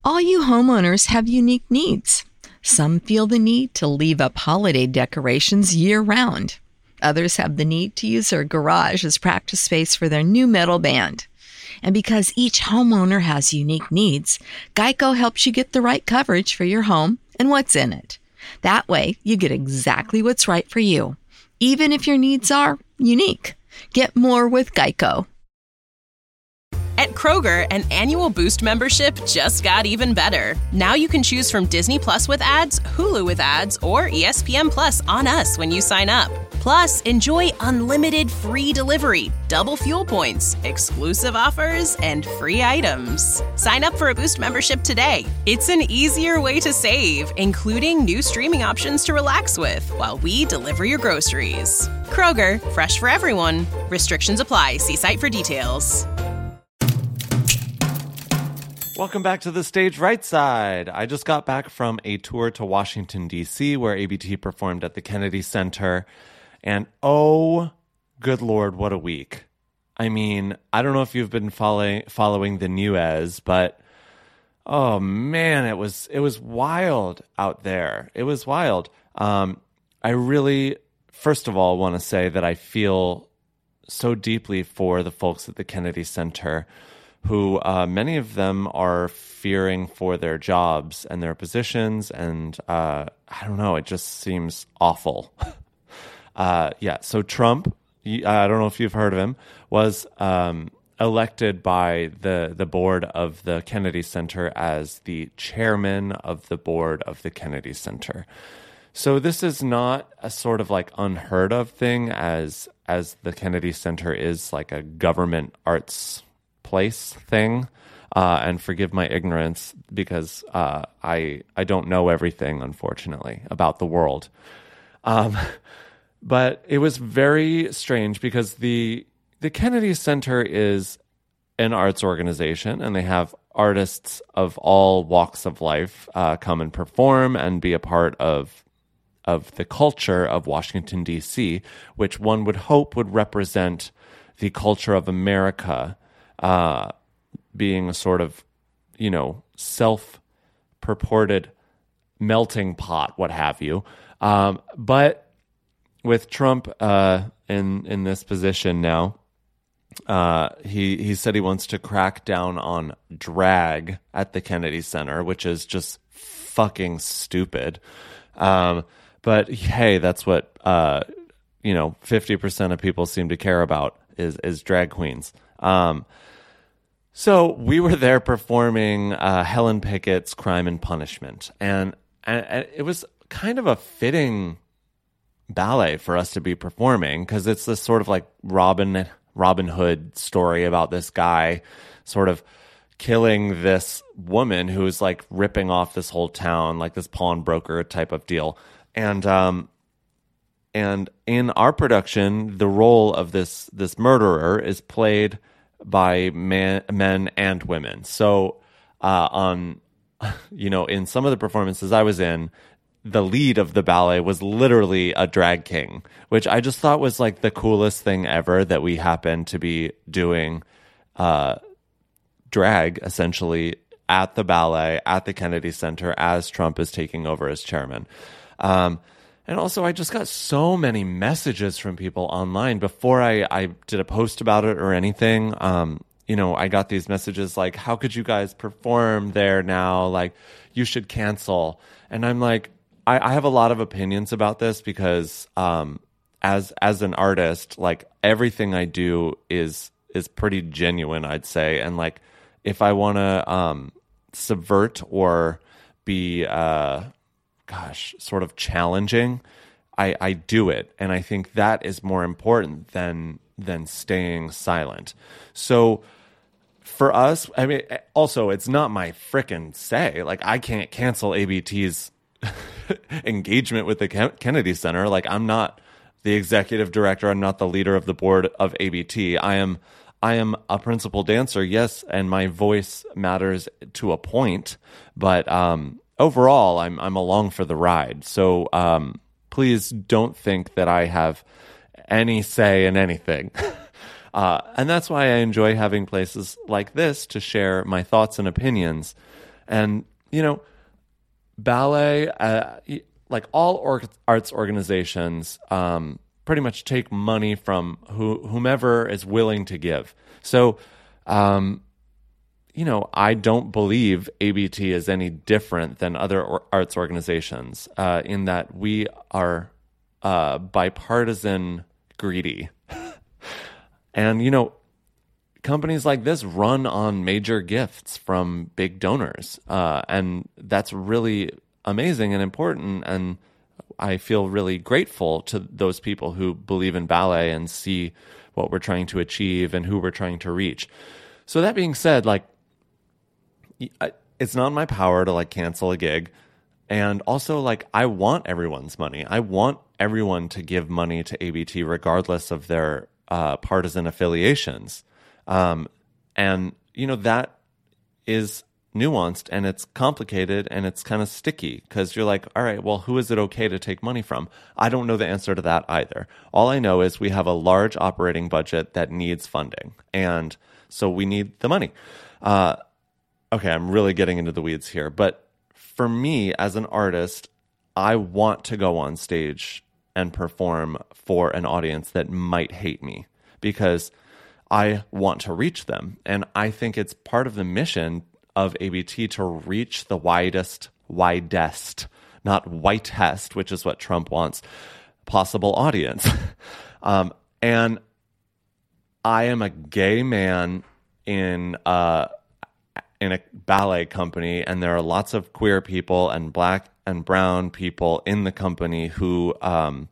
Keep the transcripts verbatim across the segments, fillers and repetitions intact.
All you homeowners have unique needs. Some feel the need to leave up holiday decorations year-round. Others have the need to use their garage as practice space for their new metal band. And because each homeowner has unique needs, Geico helps you get the right coverage for your home and what's in it. That way, you get exactly what's right for you, even if your needs are unique. Get more with Geico. At Kroger, an annual Boost membership just got even better. Now you can choose from Disney Plus with ads, Hulu with ads, or E S P N Plus on us when you sign up. Plus, enjoy unlimited free delivery, double fuel points, exclusive offers, and free items. Sign up for a Boost membership today. It's an easier way to save, including new streaming options to relax with while we deliver your groceries. Kroger, fresh for everyone. Restrictions apply. See site for details. Welcome back to the Stage Right Side. I just got back from a tour to Washington, D C, where A B T performed at the Kennedy Center. And oh, good Lord, what a week. I mean, I don't know if you've been following following the news, but oh man, it was it was wild out there. It was wild. Um, I really, first of all, want to say that I feel so deeply for the folks at the Kennedy Center who uh, many of them are fearing for their jobs and their positions. And uh, I don't know, it just seems awful. uh, yeah, so Trump, I don't know if you've heard of him, was um, elected by the, the board of the Kennedy Center as the chairman of the board of the Kennedy Center. So this is not a sort of like unheard of thing, as as the Kennedy Center is like a government arts place thing, uh, and forgive my ignorance because uh, I I don't know everything, unfortunately, about the world. Um, but it was very strange because the the Kennedy Center is an arts organization, and they have artists of all walks of life uh, come and perform and be a part of of the culture of Washington, D C, which one would hope would represent the culture of America. Uh, being a sort of, you know, self-purported melting pot, what have you. Um, but with Trump uh, in in this position now, uh, he he said he wants to crack down on drag at the Kennedy Center, which is just fucking stupid. Um, but hey, that's what uh, you know, fifty percent of people seem to care about is is drag queens. Um, so we were there performing uh, Helen Pickett's Crime and Punishment, and, and, and it was kind of a fitting ballet for us to be performing because it's this sort of like Robin Robin Hood story about this guy sort of killing this woman who's like ripping off this whole town, like this pawnbroker type of deal, and um, and in our production, the role of this this murderer is played by man, men and women. So uh, on, you know, in some of the performances I was in, the lead of the ballet was literally a drag king, which I just thought was like the coolest thing ever, that we happened to be doing uh, drag essentially at the ballet at the Kennedy Center as Trump is taking over as chairman. Um, And also, I just got so many messages from people online before I, I did a post about it or anything. Um, you know, I got these messages like, how could you guys perform there now? Like, you should cancel. And I'm like, I, I have a lot of opinions about this because um, as as an artist, like everything I do is is pretty genuine, I'd say. And like, if I want to um, subvert or be... Uh, gosh, sort of challenging, I, I do it. And I think that is more important than than staying silent. So for us, I mean, also, it's not my frickin' say. Like, I can't cancel A B T's engagement with the Kennedy Center. Like, I'm not the executive director. I'm not the leader of the board of A B T. I am I am a principal dancer, yes, and my voice matters to a point, but um overall, I'm I'm along for the ride. So um, please don't think that I have any say in anything. uh, and that's why I enjoy having places like this to share my thoughts and opinions. And, you know, ballet, uh, like all or- arts organizations, um, pretty much take money from who, whomever is willing to give. So, um, you know, I don't believe A B T is any different than other or- arts organizations uh, in that we are uh, bipartisan greedy. And, you know, companies like this run on major gifts from big donors. Uh, and that's really amazing and important. And I feel really grateful to those people who believe in ballet and see what we're trying to achieve and who we're trying to reach. So that being said, like, it's not in my power to like cancel a gig. And also, like, I want everyone's money. I want everyone to give money to A B T regardless of their uh, partisan affiliations. Um, and, you know, that is nuanced and it's complicated and it's kind of sticky because you're like, all right, well, who is it okay to take money from? I don't know the answer to that either. All I know is we have a large operating budget that needs funding. And so we need the money. Uh, okay, I'm really getting into the weeds here. But for me as an artist, I want to go on stage and perform for an audience that might hate me because I want to reach them. And I think it's part of the mission of A B T to reach the widest, widest, not whitest, which is what Trump wants, possible audience. um, and I am a gay man in uh, in a ballet company, and there are lots of queer people and black and brown people in the company who, um,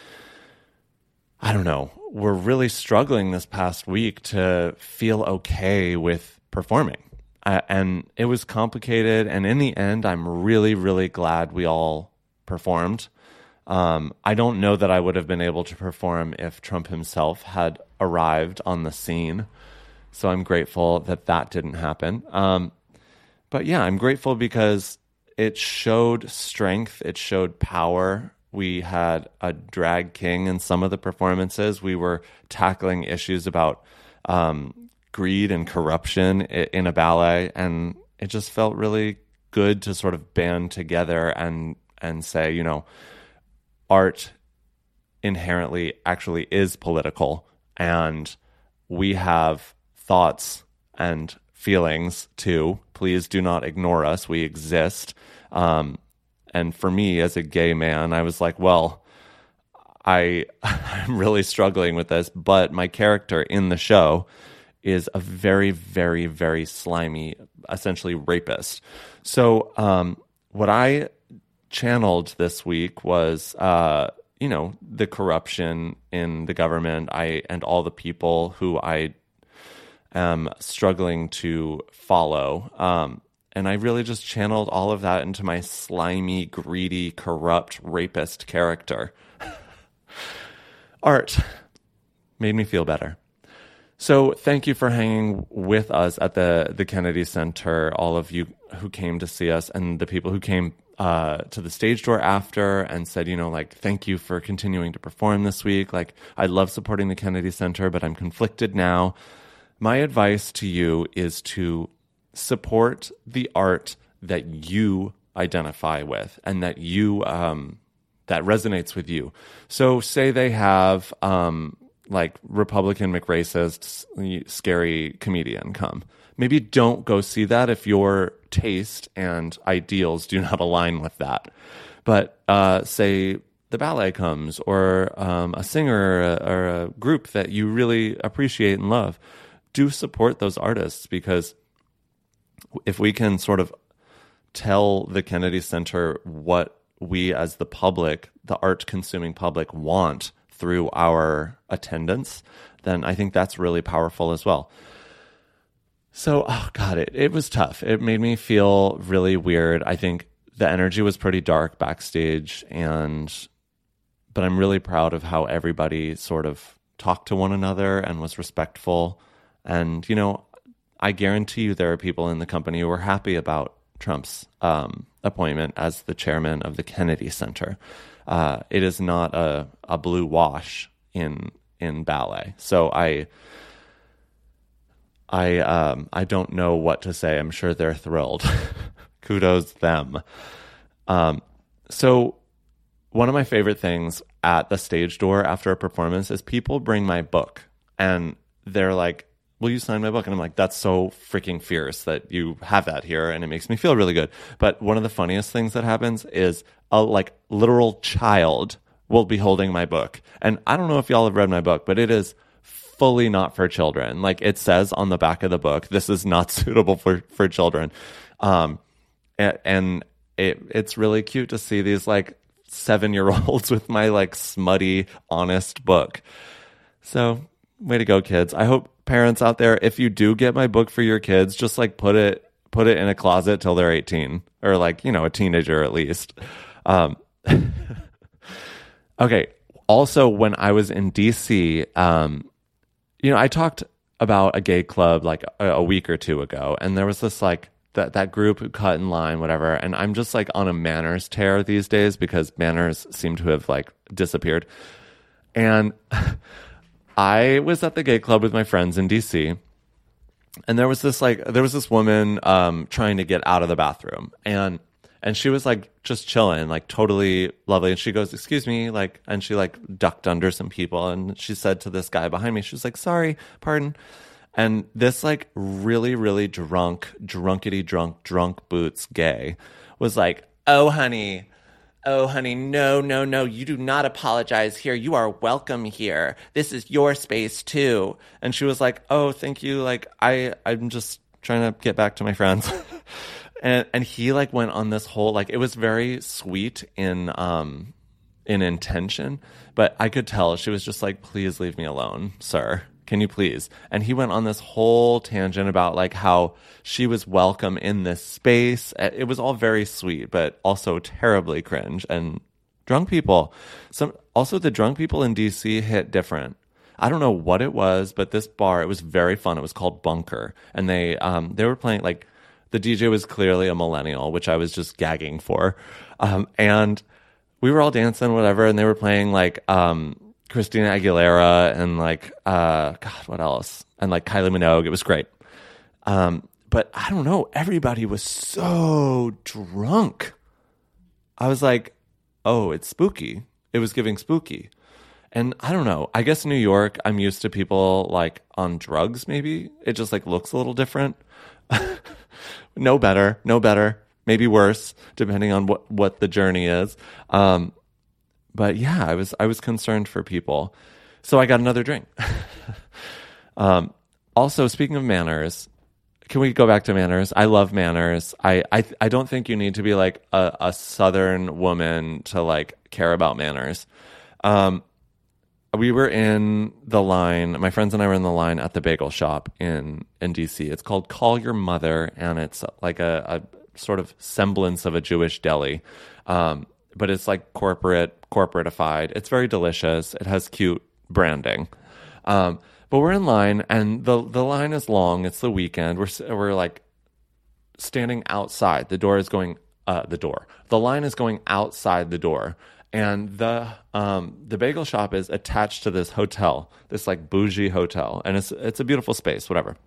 I don't know, were really struggling this past week to feel okay with performing. Uh, and it was complicated. And in the end, I'm really, really glad we all performed. Um, I don't know that I would have been able to perform if Trump himself had arrived on the scene. So I'm grateful that that didn't happen. Um, but yeah, I'm grateful because it showed strength. It showed power. We had a drag king in some of the performances. We were tackling issues about um, greed and corruption in a ballet. And it just felt really good to sort of band together and and say, you know, art inherently actually is political. And we have thoughts and feelings too. Please do not ignore us. We exist. Um, and for me as a gay man, I was like, well, I, I'm really struggling with this, but my character in the show is a very, very, very slimy, essentially rapist. So um, what I channeled this week was, uh, you know, the corruption in the government, I and all the people who I am struggling to follow. Um, and I really just channeled all of that into my slimy, greedy, corrupt, rapist character. Art made me feel better. So thank you for hanging with us at the, the Kennedy Center, all of you who came to see us and the people who came uh, to the stage door after and said, you know, like, thank you for continuing to perform this week. Like, I love supporting the Kennedy Center, but I'm conflicted now. My advice to you is to support the art that you identify with and that you um, that resonates with you. So say they have um, like Republican McRacist, scary comedian come. Maybe don't go see that if your taste and ideals do not align with that. But uh, say the ballet comes, or um, a singer or a, or a group that you really appreciate and love. Do support those artists, because if we can sort of tell the Kennedy Center what we as the public, the art-consuming public, want through our attendance, then I think that's really powerful as well. So, oh God, it, it was tough. It made me feel really weird. I think the energy was pretty dark backstage, and but I'm really proud of how everybody sort of talked to one another and was respectful. And, you know, I guarantee you there are people in the company who are happy about Trump's um, appointment as the chairman of the Kennedy Center. Uh, it is not a, a blue wash in in ballet. So I I um, I don't know what to say. I'm sure they're thrilled. Kudos them. Um, so one of my favorite things at the stage door after a performance is people bring my book and they're like, will you sign my book? And I'm like, that's so freaking fierce that you have that here. And it makes me feel really good. But one of the funniest things that happens is a like literal child will be holding my book. And I don't know if y'all have read my book, but it is fully not for children. Like it says on the back of the book, this is not suitable for, for children. Um, and, and it, it's really cute to see these like seven-year-olds with my like smutty, honest book. So way to go, kids. I hope parents out there, if you do get my book for your kids, just like put it, put it in a closet till they're eighteen or like, you know, a teenager at least. Um, okay. Also, when I was in D C, um, you know, I talked about a gay club like a, a week or two ago, and there was this like that that group who cut in line, whatever. And I'm just like on a manners tear these days because manners seem to have like disappeared. And I was at the gay club with my friends in D C, and there was this like there was this woman um, trying to get out of the bathroom, and and she was like just chilling, like totally lovely. And she goes, "Excuse me," like, and she like ducked under some people, and she said to this guy behind me, she was like, "Sorry, pardon." And this like really really drunk, drunkety drunk, drunk boots gay was like, "Oh honey." Oh, honey, no, no, no, you do not apologize here. You are welcome here. This is your space, too. And she was like, oh, thank you. Like, I, I'm just trying to get back to my friends. and and he, like, went on this whole, like, it was very sweet in um in intention. But I could tell she was just like, please leave me alone, sir. Can you please? And he went on this whole tangent about like how she was welcome in this space. It was all very sweet, but also terribly cringe. And drunk people, some also the drunk people in D C hit different. I don't know what it was, but this bar, it was very fun. It was called Bunker, and they um they were playing like the D J was clearly a millennial, which I was just gagging for, um and we were all dancing, whatever, and they were playing like um. Christina Aguilera and like uh God, what else? And like Kylie Minogue. It was great. Um, but I don't know. Everybody was so drunk. I was like, oh, it's spooky. It was giving spooky. And I don't know. I guess in New York, I'm used to people like on drugs, maybe. It just like looks a little different. No better. No better. Maybe worse, depending on what, what the journey is. Um But yeah, I was I was concerned for people, so I got another drink. um, also, speaking of manners, can we go back to manners? I love manners. I I, I don't think you need to be like a, a Southern woman to like care about manners. Um, we were in the line. My friends and I were in the line at the bagel shop in in D C. It's called Call Your Mother, and it's like a, a sort of semblance of a Jewish deli. Um, but it's like corporate, corporatified. It's very delicious. It has cute branding. Um, but we're in line, and the the line is long. It's the weekend. We're we're like standing outside. The door is going. Uh, the door. The line is going outside the door, and the um the bagel shop is attached to this hotel, this like bougie hotel, and it's it's a beautiful space. Whatever.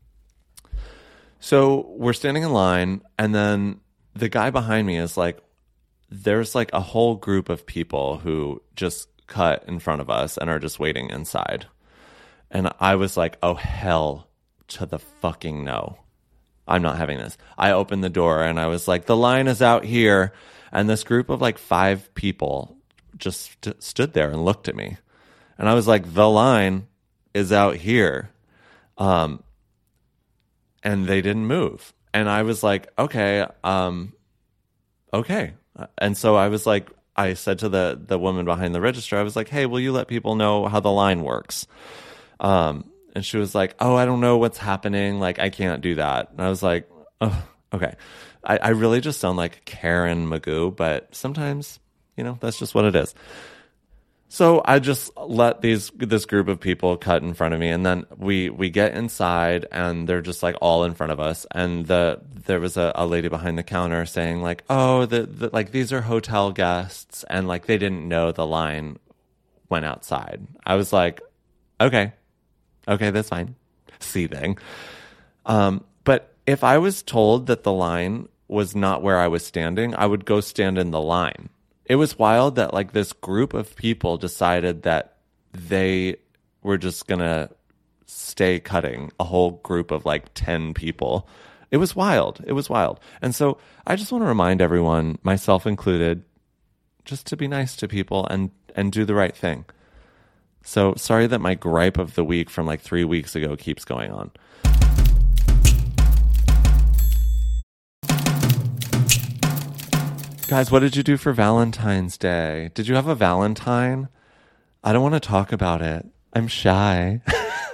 So we're standing in line, and then the guy behind me is like, there's like a whole group of people who just cut in front of us and are just waiting inside. And I was like, oh, hell to the fucking no. I'm not having this. I opened the door and I was like, the line is out here. And this group of like five people just st- stood there and looked at me. And I was like, the line is out here. Um, and they didn't move. And I was like, okay, um, okay. And so I was like, I said to the, the woman behind the register, I was like, hey, will you let people know how the line works? Um, and she was like, oh, I don't know what's happening. Like, I can't do that. And I was like, oh, okay. I, I really just sound like Karen Magoo, but sometimes, you know, that's just what it is. So I just let these this group of people cut in front of me, and then we we get inside, and they're just like all in front of us. And the there was a, a lady behind the counter saying like, "Oh, the, the like these are hotel guests," and like they didn't know the line went outside. I was like, "Okay, okay, that's fine." Seething. Um, but if I was told that the line was not where I was standing, I would go stand in the line. It was wild that like this group of people decided that they were just going to stay cutting, a whole group of like ten people. It was wild. It was wild. And so I just want to remind everyone, myself included, just to be nice to people and, and do the right thing. So sorry that my gripe of the week from like three weeks ago keeps going on. Guys, what did you do for Valentine's Day? Did you have a Valentine? I don't want to talk about it. I'm shy.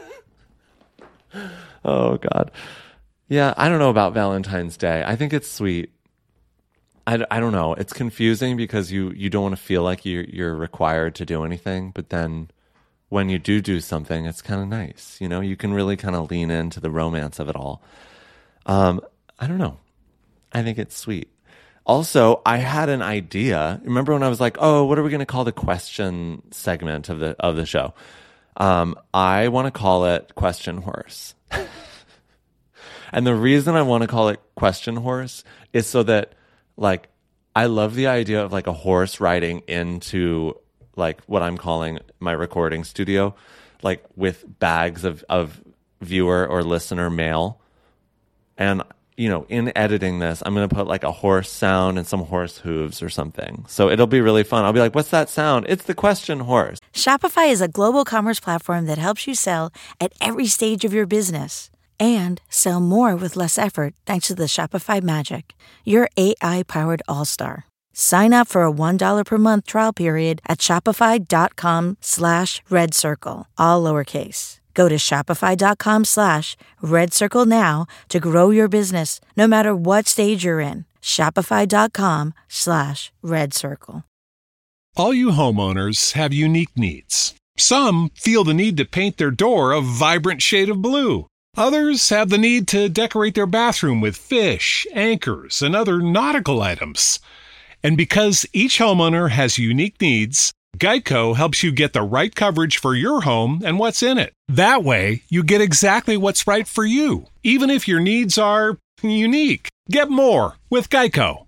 Oh, God. Yeah, I don't know about Valentine's Day. I think it's sweet. I, I don't know. It's confusing because you, you don't want to feel like you're, you're required to do anything. But then when you do do something, it's kind of nice. You know, you can really kind of lean into the romance of it all. Um, I don't know. I think it's sweet. Also, I had an idea. Remember when I was like, "Oh, what are we going to call the question segment of the of the show?" Um, I want to call it Question Horse. And the reason I want to call it Question Horse is so that, like, I love the idea of like a horse riding into like what I'm calling my recording studio, like with bags of of viewer or listener mail, and. You know, in editing this, I'm going to put like a horse sound and some horse hooves or something. So it'll be really fun. I'll be like, what's that sound? It's the Question Horse. Shopify is a global commerce platform that helps you sell at every stage of your business and sell more with less effort thanks to the Shopify magic. Your A I-powered all-star. Sign up for a one dollar per month trial period at shopify.com slash red circle, all lowercase. Go to shopify.com slash red circle now to grow your business no matter what stage you're in. Shopify.com slash red circle. All you homeowners have unique needs. Some feel the need to paint their door a vibrant shade of blue. Others have the need to decorate their bathroom with fish, anchors, and other nautical items. And because each homeowner has unique needs, Geico helps you get the right coverage for your home and what's in it. That way, you get exactly what's right for you, even if your needs are unique. Get more with Geico.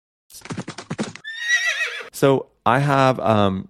So I have um,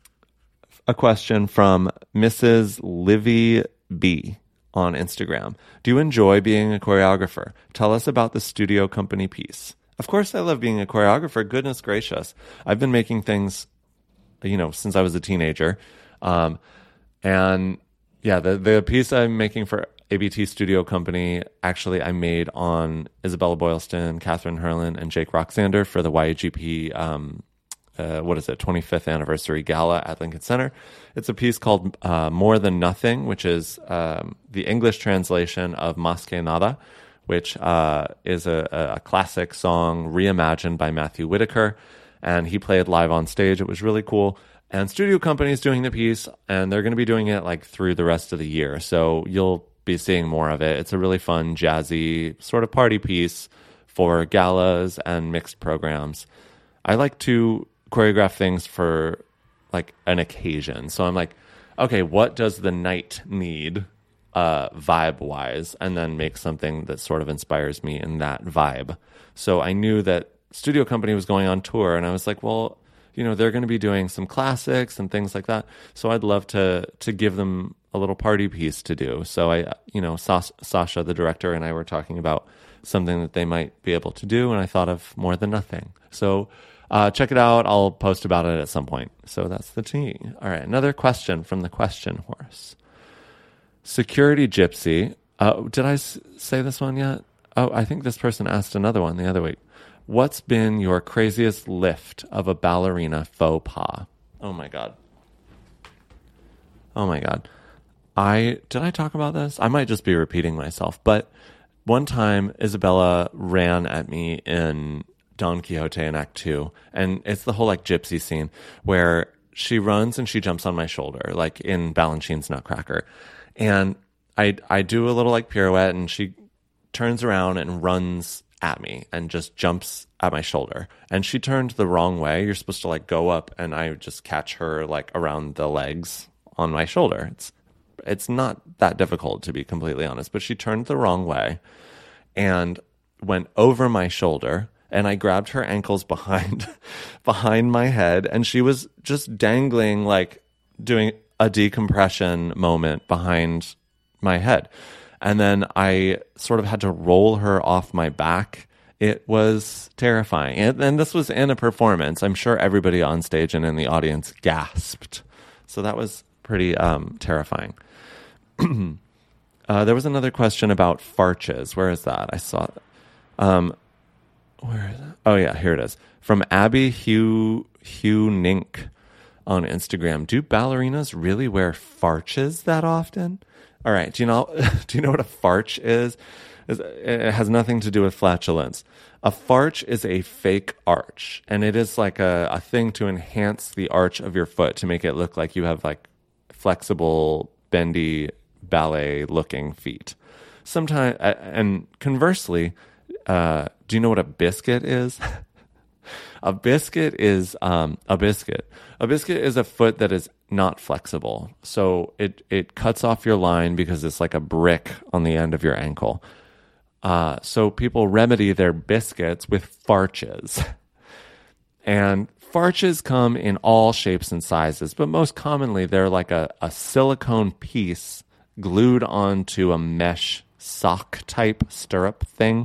a question from Missus Livy B on Instagram. Do you enjoy being a choreographer? Tell us about the studio company piece. Of course I love being a choreographer. Goodness gracious. I've been making things, you know, since I was a teenager. Um, and yeah, the, the piece I'm making for A B T Studio Company, actually I made on Isabella Boylston, Catherine Herlin, and Jake Roxander for the Y A G P, um, uh, what is it, twenty-fifth anniversary gala at Lincoln Center. It's a piece called uh, More Than Nothing, which is um, the English translation of Mas que Nada, which uh, is a, a classic song reimagined by Matthew Whitaker. And he played live on stage. It was really cool. And Studio Company is doing the piece, and they're going to be doing it like through the rest of the year. So you'll be seeing more of it. It's a really fun, jazzy sort of party piece for galas and mixed programs. I like to choreograph things for like an occasion. So I'm like, okay, what does the night need uh, vibe-wise? And then make something that sort of inspires me in that vibe. So I knew that Studio Company was going on tour, and I was like, well, you know, they're going to be doing some classics and things like that. So I'd love to to give them a little party piece to do. So I, you know, Sas- Sasha, the director, and I were talking about something that they might be able to do, and I thought of More Than Nothing. So uh, check it out. I'll post about it at some point. So that's the tea. All right, another question from the Question Horse. Security Gypsy. Uh, did I s- say this one yet? Oh, I think this person asked another one the other week. What's been your craziest lift of a ballerina faux pas? Oh my God. Oh my God. I, did I talk about this? I might just be repeating myself, but one time Isabella ran at me in Don Quixote in Act Two, and it's the whole like gypsy scene where she runs and she jumps on my shoulder, like in Balanchine's Nutcracker. And I, I do a little like pirouette, and she turns around and runs at me and just jumps at my shoulder. And she turned the wrong way. You're supposed to like go up, and I just catch her like around the legs on my shoulder. It's it's not that difficult, to be completely honest, but she turned the wrong way and went over my shoulder and I grabbed her ankles behind behind my head, and she was just dangling, like doing a decompression moment behind my head. And then I sort of had to roll her off my back. It was terrifying. And, and this was in a performance. I'm sure everybody on stage and in the audience gasped. So that was pretty um, terrifying. uh, there was another question about farches. Where is that? I saw it. Um, where is it? Oh, yeah, here it is. From Abby Hugh, Hugh Nink on Instagram. Do ballerinas really wear farches that often? All right. Do you know, do you know what a farch is? It has nothing to do with flatulence. A farch is a fake arch, and it is like a, a thing to enhance the arch of your foot to make it look like you have like flexible, bendy, ballet-looking feet. Sometimes, and conversely, uh, do you know what a biscuit is? A biscuit is um, a biscuit. A biscuit is a foot that is not flexible. So it, it cuts off your line because it's like a brick on the end of your ankle. Uh, so people remedy their biscuits with farches. And farches come in all shapes and sizes, but most commonly they're like a, a silicone piece glued onto a mesh sock type stirrup thing.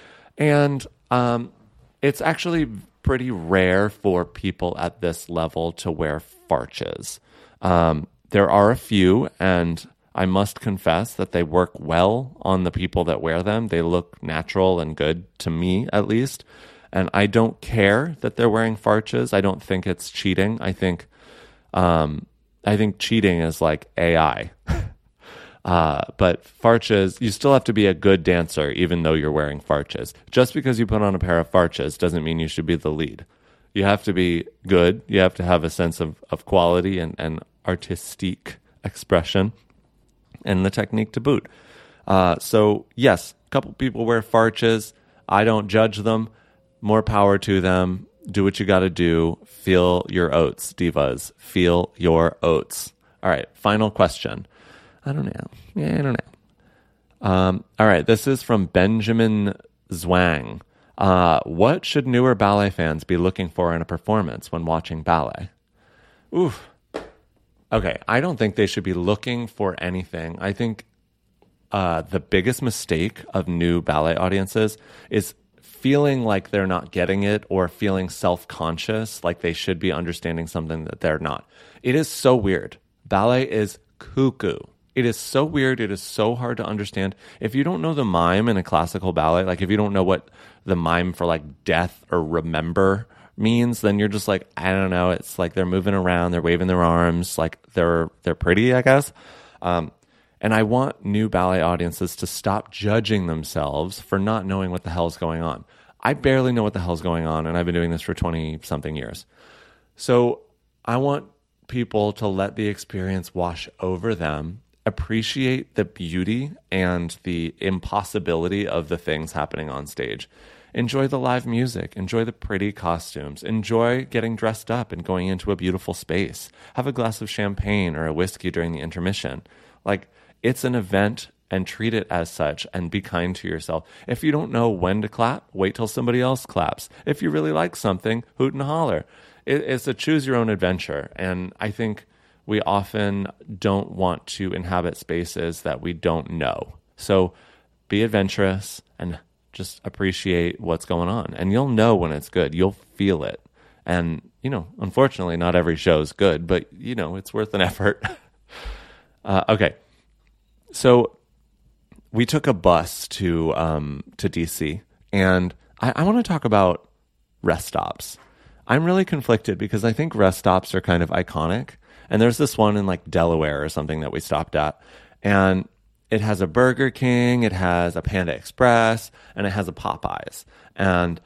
And um, it's actually pretty rare for people at this level to wear farches. Um, there are a few, and I must confess that they work well on the people that wear them. They look natural and good, to me at least. And I don't care that they're wearing farches. I don't think it's cheating. I think um, I think cheating is like A I. uh, but farches, you still have to be a good dancer even though you're wearing farches. Just because you put on a pair of farches doesn't mean you should be the lead. You have to be good. You have to have a sense of, of quality and, and artistique expression, and the technique to boot. Uh, so yes, a couple people wear farches. I don't judge them. More power to them. Do what you got to do. Feel your oats, divas. Feel your oats. All right, final question. I don't know. Yeah, I don't know. Um, all right, this is from Benjamin Zwang. Uh, what should newer ballet fans be looking for in a performance when watching ballet? Oof. Okay, I don't think they should be looking for anything. I think uh, the biggest mistake of new ballet audiences is feeling like they're not getting it or feeling self-conscious, like they should be understanding something that they're not. It is so weird. Ballet is cuckoo. It is so weird. It is so hard to understand. If you don't know the mime in a classical ballet, like if you don't know what the mime for like death or remember means, then you're just like, I don't know. It's like they're moving around, they're waving their arms, like they're they're pretty, I guess. Um, and I want new ballet audiences to stop judging themselves for not knowing what the hell's going on. I barely know what the hell's going on, and I've been doing this for twenty-something years. So I want people to let the experience wash over them, appreciate the beauty and the impossibility of the things happening on stage. Enjoy the live music. Enjoy the pretty costumes. Enjoy getting dressed up and going into a beautiful space. Have a glass of champagne or a whiskey during the intermission. Like, it's an event, and treat it as such, and be kind to yourself. If you don't know when to clap, wait till somebody else claps. If you really like something, hoot and holler. It, it's a choose your own adventure. And I think we often don't want to inhabit spaces that we don't know. So be adventurous and just appreciate what's going on. And you'll know when it's good. You'll feel it. And, you know, unfortunately, not every show is good, but, you know, it's worth an effort. uh, okay. So we took a bus to um, to D C, and I, I want to talk about rest stops. I'm really conflicted because I think rest stops are kind of iconic. And there's this one in like Delaware or something that we stopped at. And it has a Burger King, it has a Panda Express, and it has a Popeyes. And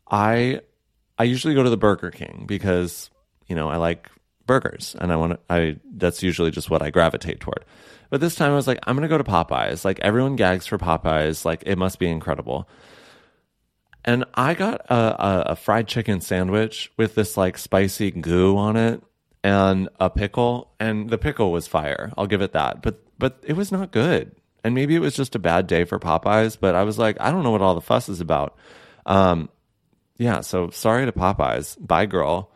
I I usually go to the Burger King because, you know, I like burgers, and I want to, I that's usually just what I gravitate toward. But this time I was like, I'm going to go to Popeyes. Like, everyone gags for Popeyes. Like, it must be incredible. And I got a, a, a fried chicken sandwich with this like spicy goo on it and a pickle, and the pickle was fire. I'll give it that. But but it was not good. And maybe it was just a bad day for Popeyes, but I was like, I don't know what all the fuss is about. Um, yeah, so sorry to Popeyes. Bye, girl.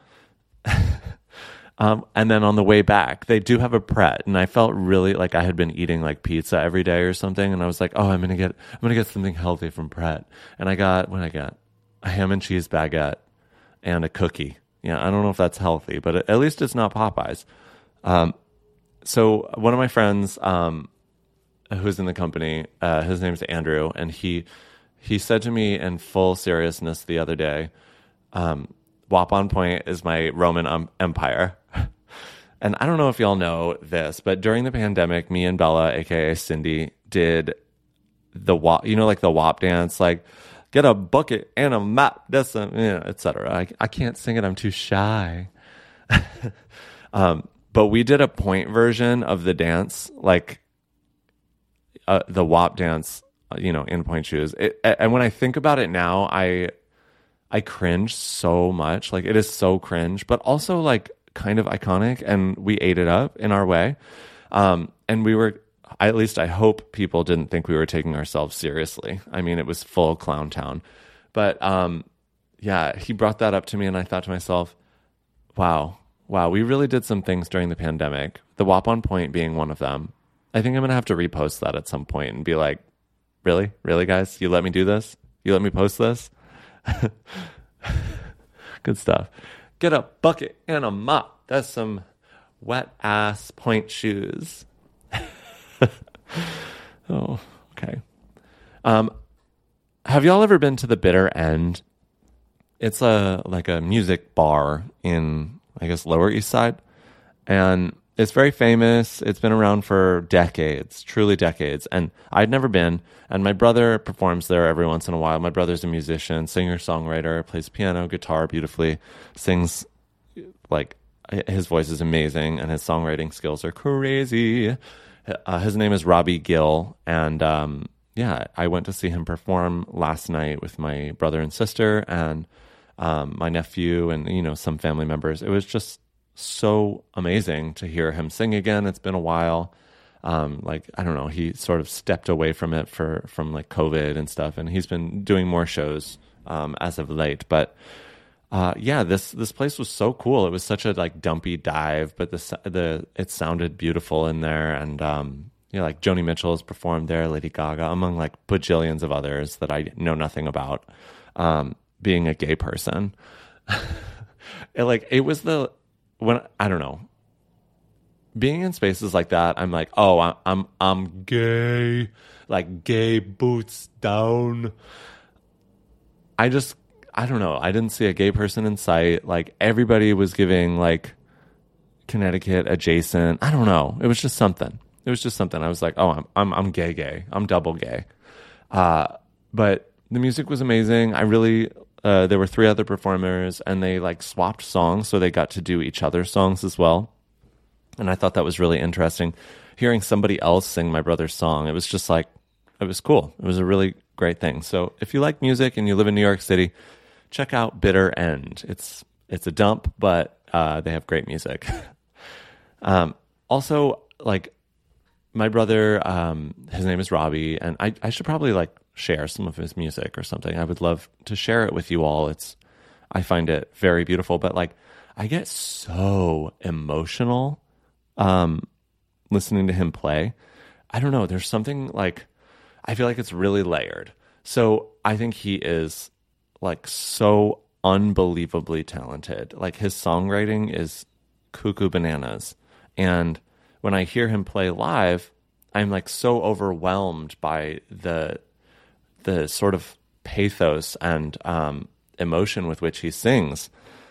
um, and then on the way back, they do have a Pret, and I felt really like I had been eating like pizza every day or something, and I was like, oh, I'm gonna get I'm gonna get something healthy from Pret, and I got what I got a ham and cheese baguette and a cookie. Yeah, I don't know if that's healthy, but at least it's not Popeyes. Um, so one of my friends, um, who's in the company, uh, his name's Andrew, and he he said to me in full seriousness the other day, um, W A P on Point is my Roman um, empire. And I don't know if y'all know this, but during the pandemic, me and Bella, aka Cindy, did the W A P, you know, like the W A P dance, like get a bucket and a mop, that's a, you know, et cetera. I, I can't sing it; I'm too shy. um, but we did a point version of the dance, like uh, the W A P dance, you know, in point shoes. It, and when I think about it now, I I cringe so much. Like, it is so cringe, but also like kind of iconic, and we ate it up in our way. Um, and we were, at least I hope people didn't think we were taking ourselves seriously. I mean, it was full clown town. But um, yeah, he brought that up to me, and I thought to myself, wow, wow, we really did some things during the pandemic, the W A P on Point being one of them. I think I'm going to have to repost that at some point and be like, really? Really, guys? You let me do this? You let me post this? Good stuff. Get a bucket and a mop. That's some wet ass point shoes. Oh, okay. Um, have y'all ever been to the Bitter End? It's a like a music bar in, I guess, Lower East Side, and it's very famous. It's been around for decades, truly decades. And I'd never been. And my brother performs there every once in a while. My brother's a musician, singer, songwriter, plays piano, guitar beautifully, sings like his voice is amazing, and his songwriting skills are crazy. Uh, his name is Robbie Gill. And um, yeah, I went to see him perform last night with my brother and sister and um, my nephew and, you know, some family members. It was just so amazing to hear him sing again. It's been a while. Um, like, I don't know, he sort of stepped away from it for, from like COVID and stuff. And he's been doing more shows, um, as of late, but, uh, yeah, this, this place was so cool. It was such a like dumpy dive, but the, the, it sounded beautiful in there. And, um, you know, like Joni Mitchell has performed there, Lady Gaga, among like bajillions of others that I know nothing about, um, being a gay person. it, like, it was the, when I don't know, being in spaces like that, I'm like, oh, I'm I'm, I'm gay, like gay boots down. I just, I don't know. I didn't see a gay person in sight. Like, everybody was giving like Connecticut adjacent. I don't know. It was just something. It was just something. I was like, oh, I'm I'm I'm gay, gay. I'm double gay. Uh, but the music was amazing. I really. Uh, there were three other performers, and they like swapped songs, so they got to do each other's songs as well. And I thought that was really interesting. Hearing somebody else sing my brother's song, it was just like, it was cool. It was a really great thing. So if you like music and you live in New York City, check out Bitter End. It's it's a dump, but uh, they have great music. um, also, like, my brother, um, his name is Robbie, and I, I should probably like share some of his music or something. I would love to share it with you all. It's, I find it very beautiful, but like, I get so emotional, um, listening to him play. I don't know. There's something like, I feel like it's really layered. So I think he is like so unbelievably talented. Like, his songwriting is cuckoo bananas. And when I hear him play live, I'm like so overwhelmed by the the sort of pathos and um, emotion with which he sings.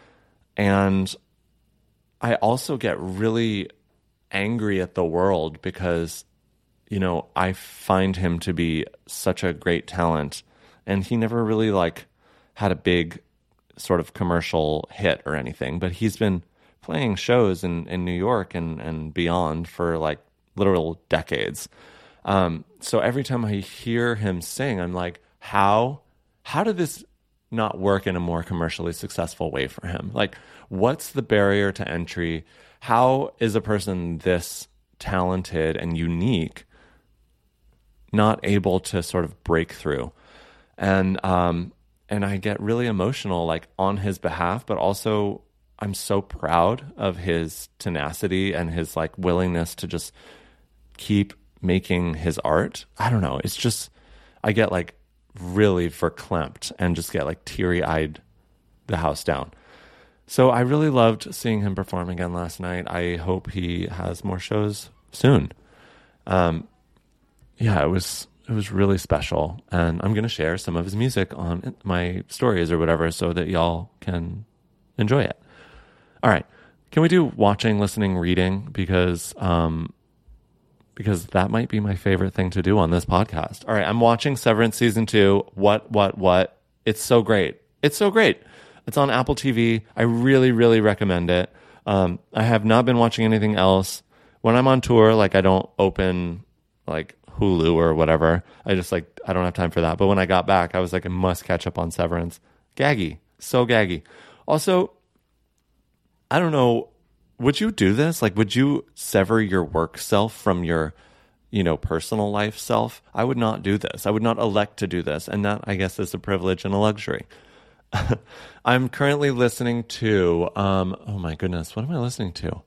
And I also get really angry at the world because, you know, I find him to be such a great talent, and he never really like had a big sort of commercial hit or anything, but he's been playing shows in, in New York and, and beyond for like literal decades. Um, so every time I hear him sing, I'm like, how, how did this not work in a more commercially successful way for him? Like, what's the barrier to entry? How is a person this talented and unique not able to sort of break through? And um, and I get really emotional, like on his behalf, but also I'm so proud of his tenacity and his like willingness to just keep making his art. I don't know. It's just, I get like really verklempt and just get like teary-eyed the house down. So I really loved seeing him perform again last night. I hope he has more shows soon. Um, yeah, it was it was really special, and I'm going to share some of his music on my stories or whatever so that y'all can enjoy it. All right. Can we do watching, listening, reading? Because um, because that might be my favorite thing to do on this podcast. All right. I'm watching Severance Season two. What, what, what? It's so great. It's so great. It's on Apple T V. I really, really recommend it. Um, I have not been watching anything else. When I'm on tour, like I don't open like Hulu or whatever. I just like, I don't have time for that. But when I got back, I was like, I must catch up on Severance. Gaggy. So gaggy. Also, I don't know, would you do this? Like, would you sever your work self from your, you know, personal life self? I would not do this. I would not elect to do this. And that, I guess, is a privilege and a luxury. I'm currently listening to, um, oh my goodness, what am I listening to?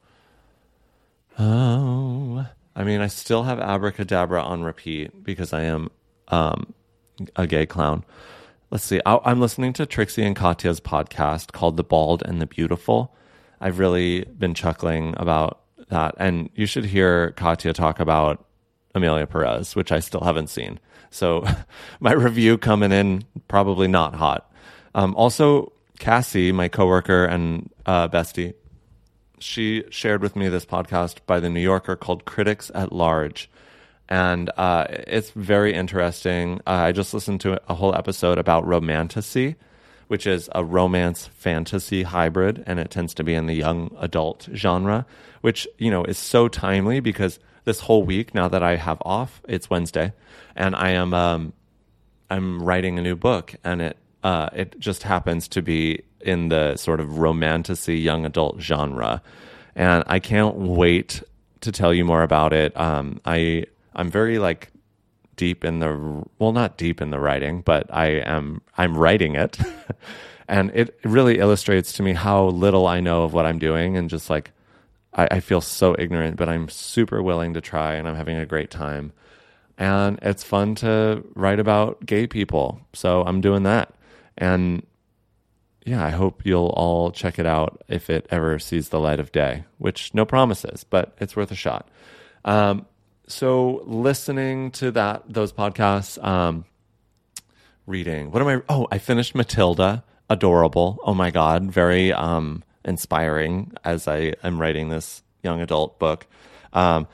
Oh, I mean, I still have Abracadabra on repeat because I am um, a gay clown. Let's see. I, I'm listening to Trixie and Katya's podcast called The Bald and the Beautiful. I've really been chuckling about that. And you should hear Katya talk about Amelia Perez, which I still haven't seen. So my review coming in probably not hot. Um, also, Cassie, my coworker and uh, bestie, she shared with me this podcast by The New Yorker called Critics at Large. And uh, it's very interesting. Uh, I just listened to a whole episode about romantasy, which is a romance fantasy hybrid, and it tends to be in the young adult genre, which, you know, is so timely because this whole week, now that I have off, it's Wednesday, and I am um, I'm writing a new book, and it uh, it just happens to be in the sort of romantasy young adult genre, and I can't wait to tell you more about it. Um, I I'm very like. deep in the, well, not deep in the writing, but I am, I'm writing it. And it really illustrates to me how little I know of what I'm doing. And just like, I, I feel so ignorant, but I'm super willing to try and I'm having a great time. And it's fun to write about gay people. So I'm doing that. And yeah, I hope you'll all check it out if it ever sees the light of day, which no promises, but it's worth a shot. Um, So listening to that, those podcasts, um, reading, what am I, oh, I finished Matilda, adorable. Oh my God. Very, um, inspiring as I am writing this young adult book. Um,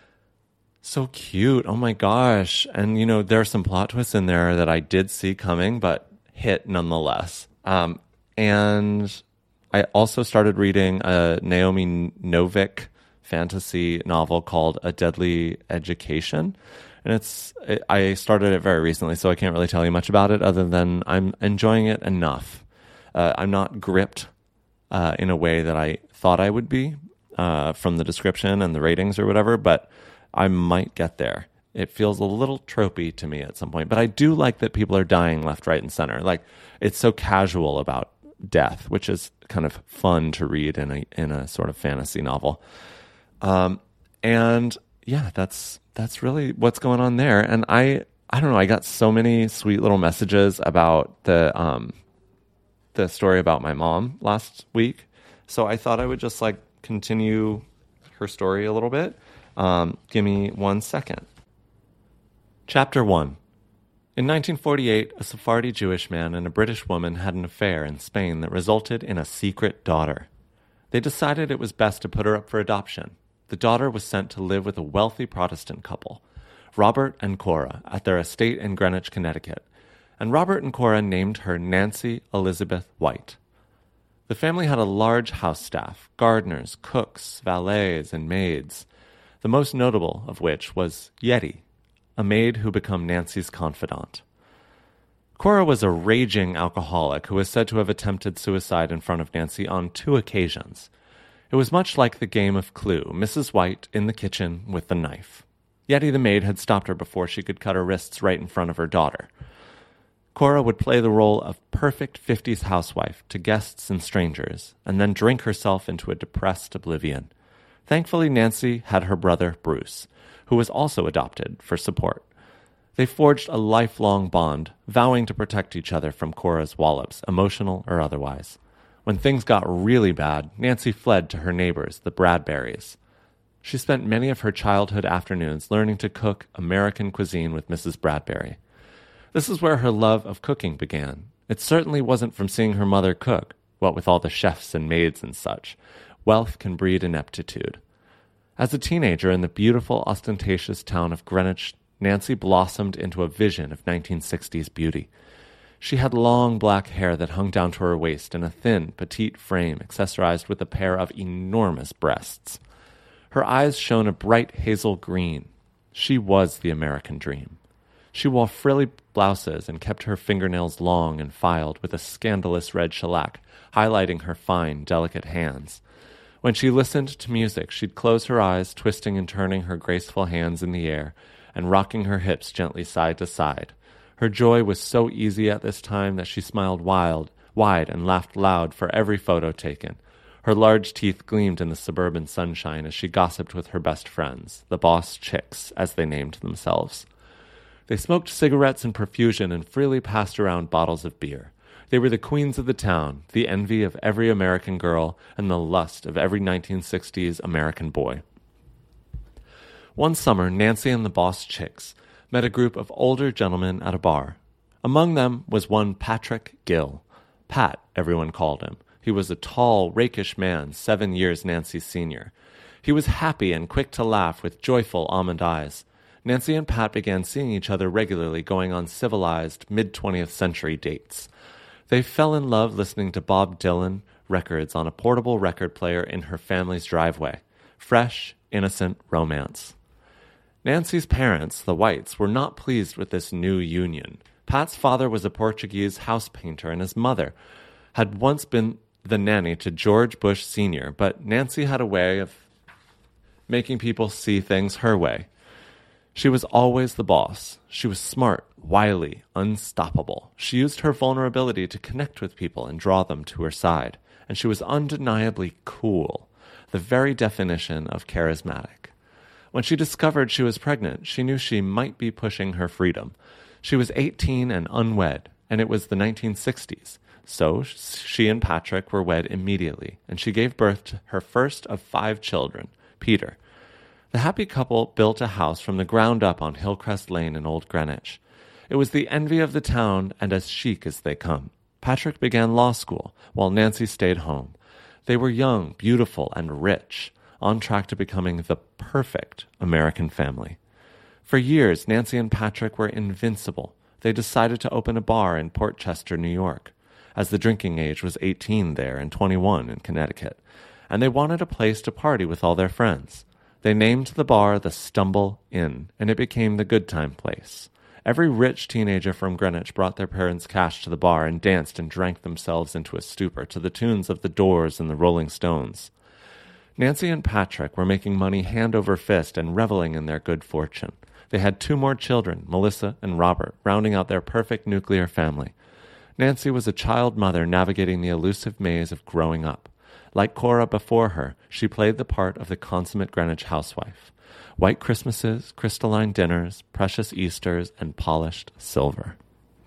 so cute. Oh my gosh. And you know, there are some plot twists in there that I did see coming, but hit nonetheless. Um, and I also started reading a Naomi Novik fantasy novel called A Deadly Education. And it's, it, I started it very recently, so I can't really tell you much about it other than I'm enjoying it enough. Uh, I'm not gripped uh, in a way that I thought I would be uh, from the description and the ratings or whatever, but I might get there. It feels a little tropey to me at some point, but I do like that people are dying left, right, and center. Like, it's so casual about death, which is kind of fun to read in a in a sort of fantasy novel. Um, and yeah, that's, that's really what's going on there. And I, I don't know, I got so many sweet little messages about the, um, the story about my mom last week. So I thought I would just like continue her story a little bit. Um, give me one second. Chapter one. In nineteen forty-eight, a Sephardi Jewish man and a British woman had an affair in Spain that resulted in a secret daughter. They decided it was best to put her up for adoption. The daughter was sent to live with a wealthy Protestant couple, Robert and Cora, at their estate in Greenwich, Connecticut, and Robert and Cora named her Nancy Elizabeth White. The family had a large house staff, gardeners, cooks, valets, and maids, the most notable of which was Yeti, a maid who became Nancy's confidant. Cora was a raging alcoholic who was said to have attempted suicide in front of Nancy on two occasions. It was much like the game of Clue, Missus White in the kitchen with the knife. Yeti the maid had stopped her before she could cut her wrists right in front of her daughter. Cora would play the role of perfect fifties housewife to guests and strangers, and then drink herself into a depressed oblivion. Thankfully, Nancy had her brother, Bruce, who was also adopted, for support. They forged a lifelong bond, vowing to protect each other from Cora's wallops, emotional or otherwise. When things got really bad, Nancy fled to her neighbors, the Bradburys. She spent many of her childhood afternoons learning to cook American cuisine with Missus Bradbury. This is where her love of cooking began. It certainly wasn't from seeing her mother cook, what with all the chefs and maids and such. Wealth can breed ineptitude. As a teenager in the beautiful, ostentatious town of Greenwich, Nancy blossomed into a vision of nineteen sixties beauty. She had long black hair that hung down to her waist in a thin, petite frame accessorized with a pair of enormous breasts. Her eyes shone a bright hazel green. She was the American dream. She wore frilly blouses and kept her fingernails long and filed with a scandalous red shellac, highlighting her fine, delicate hands. When she listened to music, she'd close her eyes, twisting and turning her graceful hands in the air and rocking her hips gently side to side. Her joy was so easy at this time that she smiled wild, wide and laughed loud for every photo taken. Her large teeth gleamed in the suburban sunshine as she gossiped with her best friends, the Boss Chicks, as they named themselves. They smoked cigarettes in profusion and freely passed around bottles of beer. They were the queens of the town, the envy of every American girl, and the lust of every nineteen sixties American boy. One summer, Nancy and the Boss Chicks met a group of older gentlemen at a bar. Among them was one Patrick Gill. Pat, everyone called him. He was a tall, rakish man, seven years Nancy's senior. He was happy and quick to laugh with joyful almond eyes. Nancy and Pat began seeing each other regularly, going on civilized mid-twentieth century dates. They fell in love listening to Bob Dylan records on a portable record player in her family's driveway. Fresh, innocent romance. Nancy's parents, the Whites, were not pleased with this new union. Pat's father was a Portuguese house painter, and his mother had once been the nanny to George Bush Senior, but Nancy had a way of making people see things her way. She was always the boss. She was smart, wily, unstoppable. She used her vulnerability to connect with people and draw them to her side. And she was undeniably cool, the very definition of charismatic. When she discovered she was pregnant, she knew she might be pushing her freedom. She was eighteen and unwed, and it was the nineteen sixties. So she and Patrick were wed immediately, and she gave birth to her first of five children, Peter. The happy couple built a house from the ground up on Hillcrest Lane in Old Greenwich. It was the envy of the town and as chic as they come. Patrick began law school, while Nancy stayed home. They were young, beautiful, and rich, on track to becoming the perfect American family. For years, Nancy and Patrick were invincible. They decided to open a bar in Port Chester, New York, as the drinking age was eighteen there and twenty-one in Connecticut, and they wanted a place to party with all their friends. They named the bar the Stumble Inn, and it became the Good Time Place. Every rich teenager from Greenwich brought their parents' cash to the bar and danced and drank themselves into a stupor to the tunes of the Doors and the Rolling Stones. Nancy and Patrick were making money hand over fist and reveling in their good fortune. They had two more children, Melissa and Robert, rounding out their perfect nuclear family. Nancy was a child mother navigating the elusive maze of growing up. Like Cora before her, she played the part of the consummate Greenwich housewife. White Christmases, crystalline dinners, precious Easters, and polished silver.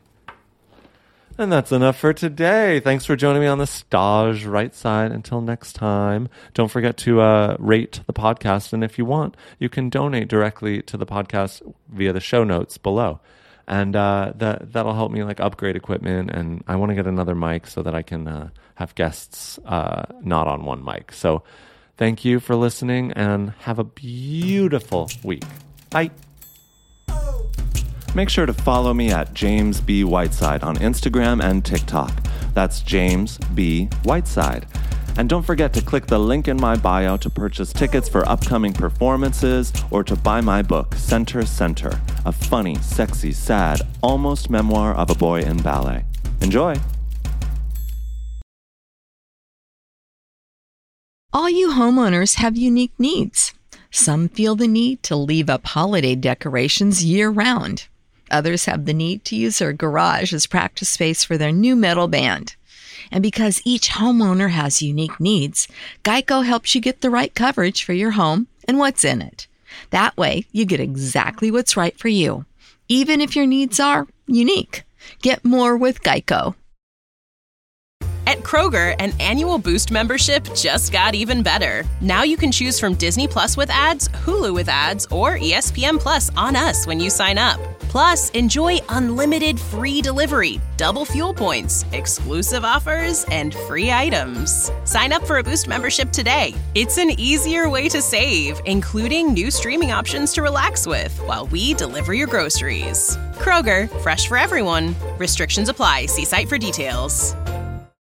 And that's enough for today. Thanks for joining me on the Stage Right Side. Until next time, don't forget to uh, rate the podcast. And if you want, you can donate directly to the podcast via the show notes below. And uh, that, that'll help me like upgrade equipment. And I want to get another mic so that I can uh, have guests uh, not on one mic. So thank you for listening and have a beautiful week. Bye. Make sure to follow me at James B. Whiteside on Instagram and TikTok. That's James B. Whiteside. And don't forget to click the link in my bio to purchase tickets for upcoming performances or to buy my book, Center Center, a funny, sexy, sad, almost memoir of a boy in ballet. Enjoy! All you homeowners have unique needs. Some feel the need to leave up holiday decorations year-round. Others have the need to use their garage as practice space for their new metal band. And because each homeowner has unique needs, Geico helps you get the right coverage for your home and what's in it. That way, you get exactly what's right for you, even if your needs are unique. Get more with Geico. At Kroger, an annual Boost membership just got even better. Now you can choose from Disney Plus with ads, Hulu with ads, or E S P N Plus on us when you sign up. Plus, enjoy unlimited free delivery, double fuel points, exclusive offers, and free items. Sign up for a Boost membership today. It's an easier way to save, including new streaming options to relax with while we deliver your groceries. Kroger, fresh for everyone. Restrictions apply. See site for details.